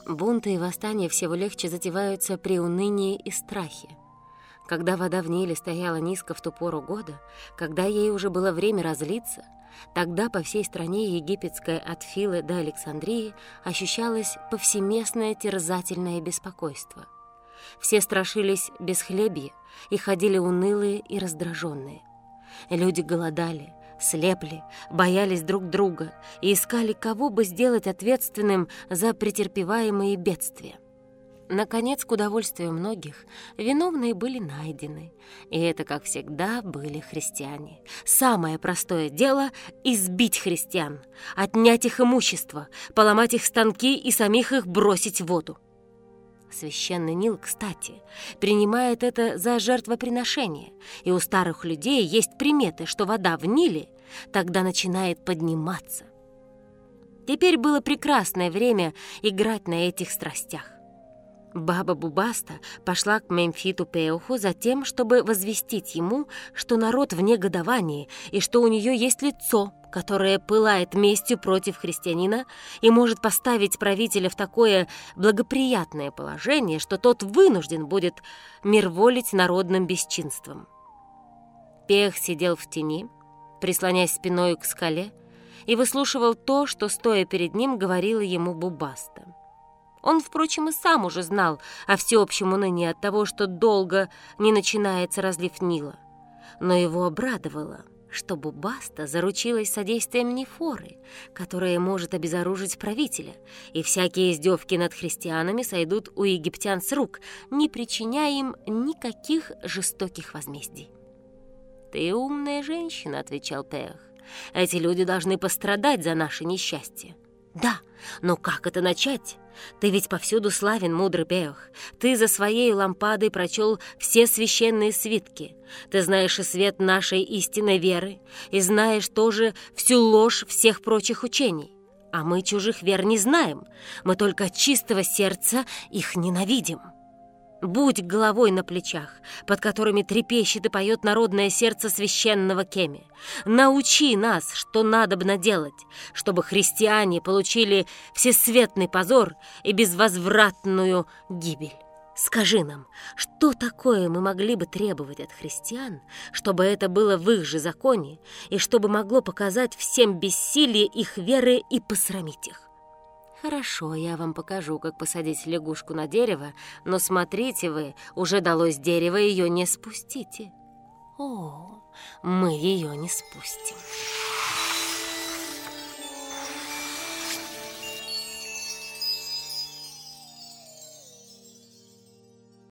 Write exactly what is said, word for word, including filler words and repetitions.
Бунты и восстания всего легче затеваются при унынии и страхе. Когда вода в Ниле стояла низко в ту пору года, когда ей уже было время разлиться, тогда по всей стране египетской от Филы до Александрии ощущалось повсеместное терзательное беспокойство. Все страшились бесхлебья и ходили унылые и раздраженные. Люди голодали, слепли, боялись друг друга и искали, кого бы сделать ответственным за претерпеваемые бедствия. Наконец, к удовольствию многих, виновные были найдены, и это, как всегда, были христиане. Самое простое дело — избить христиан, отнять их имущество, поломать их станки и самих их бросить в воду. Священный Нил, кстати, принимает это за жертвоприношение, и у старых людей есть приметы, что вода в Ниле тогда начинает подниматься. Теперь было прекрасное время играть на этих страстях. Баба Бубаста пошла к Мемфиту Пеоху за тем, чтобы возвестить ему, что народ в негодовании и что у нее есть лицо, которое пылает местью против христианина и может поставить правителя в такое благоприятное положение, что тот вынужден будет мирволить народным бесчинством. Пех сидел в тени, прислонясь спиной к скале, и выслушивал то, что, стоя перед ним, говорила ему Бубаста. Он, впрочем, и сам уже знал о всеобщем унынии от того, что долго не начинается разлив Нила. Но его обрадовало, что Бубаста заручилась содействием Нефоры, которая может обезоружить правителя, и всякие издевки над христианами сойдут у египтян с рук, не причиняя им никаких жестоких возмездий. «Ты умная женщина», — отвечал Пех. «Эти люди должны пострадать за наше несчастье». «Да, но как это начать? Ты ведь повсюду славен, мудрый Пеох. Ты за своей лампадой прочел все священные свитки. Ты знаешь и свет нашей истинной веры, и знаешь тоже всю ложь всех прочих учений. А мы чужих вер не знаем, мы только от чистого сердца их ненавидим. Будь головой на плечах, под которыми трепещет и поет народное сердце священного Кеми. Научи нас, что надобно делать, чтобы христиане получили всесветный позор и безвозвратную гибель. Скажи нам, что такое мы могли бы требовать от христиан, чтобы это было в их же законе и чтобы могло показать всем бессилие их веры и посрамить их?» «Хорошо, я вам покажу, как посадить лягушку на дерево, но смотрите вы, уже далось дерево, ее не спустите». «О, мы ее не спустим».